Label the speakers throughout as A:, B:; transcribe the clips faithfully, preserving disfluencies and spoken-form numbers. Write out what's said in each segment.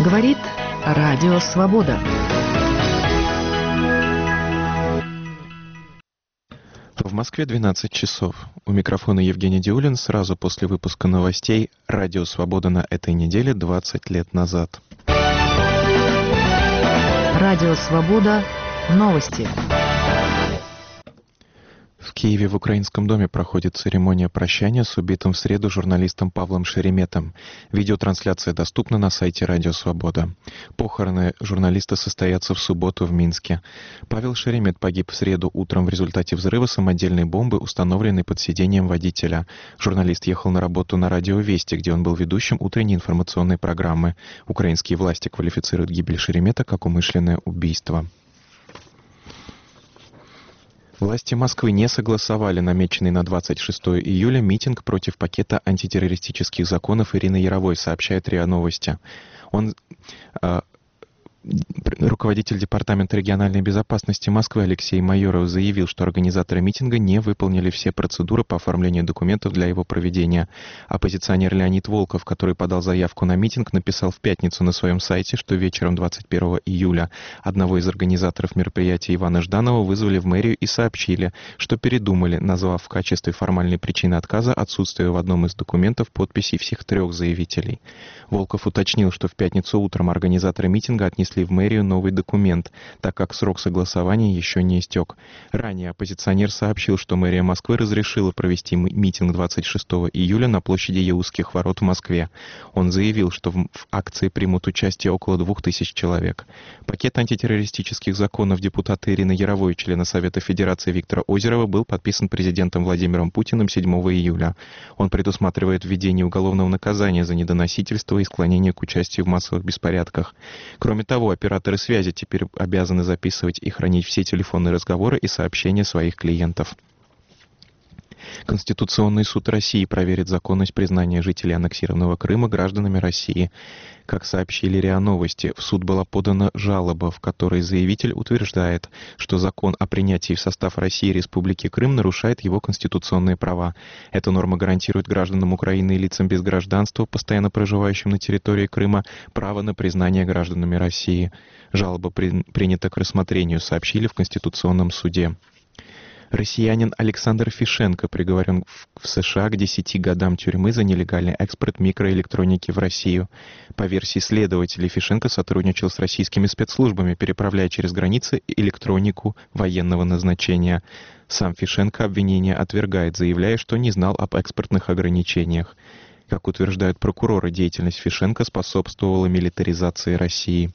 A: Говорит Радио Свобода.
B: В Москве двенадцать часов. У микрофона Евгений Диулин. Сразу после выпуска новостей «Радио Свобода» на этой неделе двадцать лет назад.
A: Радио Свобода. Новости.
B: В Киеве в Украинском доме проходит церемония прощания с убитым в среду журналистом Павлом Шереметом. Видеотрансляция доступна на сайте «Радио Свобода». Похороны журналиста состоятся в субботу в Минске. Павел Шеремет погиб в среду утром в результате взрыва самодельной бомбы, установленной под сиденьем водителя. Журналист ехал на работу на радио «Вести», где он был ведущим утренней информационной программы. Украинские власти квалифицируют гибель Шеремета как умышленное убийство. Власти Москвы не согласовали намеченный на двадцать шестое июля митинг против пакета антитеррористических законов Ирины Яровой, сообщает РИА Новости. Он... Э, Руководитель Департамента региональной безопасности Москвы Алексей Майоров заявил, что организаторы митинга не выполнили все процедуры по оформлению документов для его проведения. Оппозиционер Леонид Волков, который подал заявку на митинг, написал в пятницу на своем сайте, что вечером двадцать первого июля одного из организаторов мероприятия Ивана Жданова вызвали в мэрию и сообщили, что передумали, назвав в качестве формальной причины отказа отсутствие в одном из документов подписей всех трех заявителей. Волков уточнил, что в пятницу утром организаторы митинга отнесли в мэрию новый документ, так как срок согласования еще не истек. Ранее оппозиционер сообщил, что мэрия Москвы разрешила провести митинг двадцать шестого июля на площади Яузских ворот в Москве. Он заявил, что в акции примут участие около двух тысяч человек. Пакет антитеррористических законов депутата Ирины Яровой, члена Совета Федерации Виктора Озерова, был подписан президентом Владимиром Путиным седьмого июля. Он предусматривает введение уголовного наказания за недоносительство и склонение к участию в массовых беспорядках. Кроме того, операторы связи теперь обязаны записывать и хранить все телефонные разговоры и сообщения своих клиентов. Конституционный суд России проверит законность признания жителей аннексированного Крыма гражданами России. Как сообщили РИА Новости, в суд была подана жалоба, в которой заявитель утверждает, что закон о принятии в состав России Республики Крым нарушает его конституционные права. Эта норма гарантирует гражданам Украины и лицам без гражданства, постоянно проживающим на территории Крыма, право на признание гражданами России. Жалоба при... принята к рассмотрению, сообщили в Конституционном суде. Россиянин Александр Фишенко приговорен в США к десяти годам тюрьмы за нелегальный экспорт микроэлектроники в Россию. По версии следователей, Фишенко сотрудничал с российскими спецслужбами, переправляя через границы электронику военного назначения. Сам Фишенко обвинение отвергает, заявляя, что не знал об экспортных ограничениях. Как утверждают прокуроры, деятельность Фишенко способствовала милитаризации России.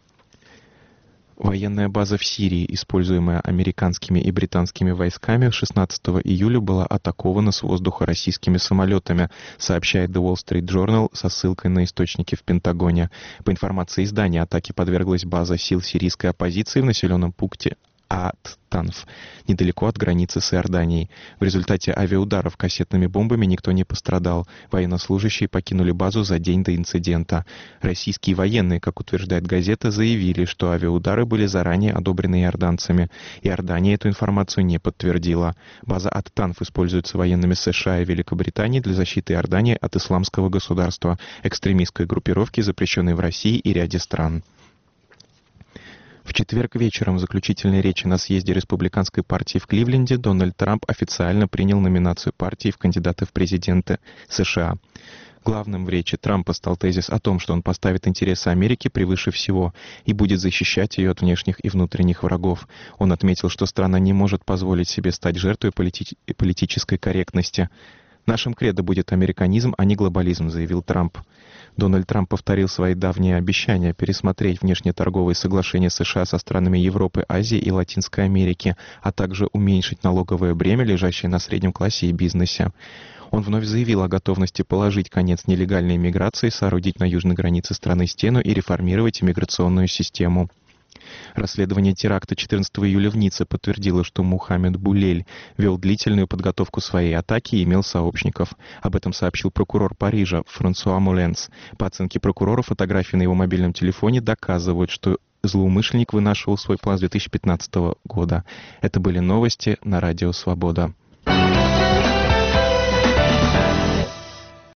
B: Военная база в Сирии, используемая американскими и британскими войсками, шестнадцатого июля была атакована с воздуха российскими самолетами, сообщает The Wall Street Journal со ссылкой на источники в Пентагоне. По информации издания, атаке подверглась база сил сирийской оппозиции в населенном пункте Ат-Танф, недалеко от границы с Иорданией. В результате авиаударов кассетными бомбами никто не пострадал. Военнослужащие покинули базу за день до инцидента. Российские военные, как утверждает газета, заявили, что авиаудары были заранее одобрены иорданцами. Иордания эту информацию не подтвердила. База Ат-Танф используется военными США и Великобритании для защиты Иордании от исламского государства, экстремистской группировки, запрещенной в России и ряде стран. В четверг вечером в заключительной речи на съезде республиканской партии в Кливленде Дональд Трамп официально принял номинацию партии в кандидаты в президенты США. Главным в речи Трампа стал тезис о том, что он поставит интересы Америки превыше всего и будет защищать ее от внешних и внутренних врагов. Он отметил, что страна не может позволить себе стать жертвой полити- политической корректности. «Нашим кредо будет американизм, а не глобализм», — заявил Трамп. Дональд Трамп повторил свои давние обещания пересмотреть внешнеторговые соглашения США со странами Европы, Азии и Латинской Америки, а также уменьшить налоговое бремя, лежащее на среднем классе и бизнесе. Он вновь заявил о готовности положить конец нелегальной миграции, соорудить на южной границе страны стену и реформировать иммиграционную систему. Расследование теракта четырнадцатого июля в Ницце подтвердило, что Мухаммед Булель вел длительную подготовку своей атаки и имел сообщников. Об этом сообщил прокурор Парижа Франсуа Моленс. По оценке прокурора, фотографии на его мобильном телефоне доказывают, что злоумышленник вынашивал свой план с две тысячи пятнадцатого года. Это были новости на Радио Свобода.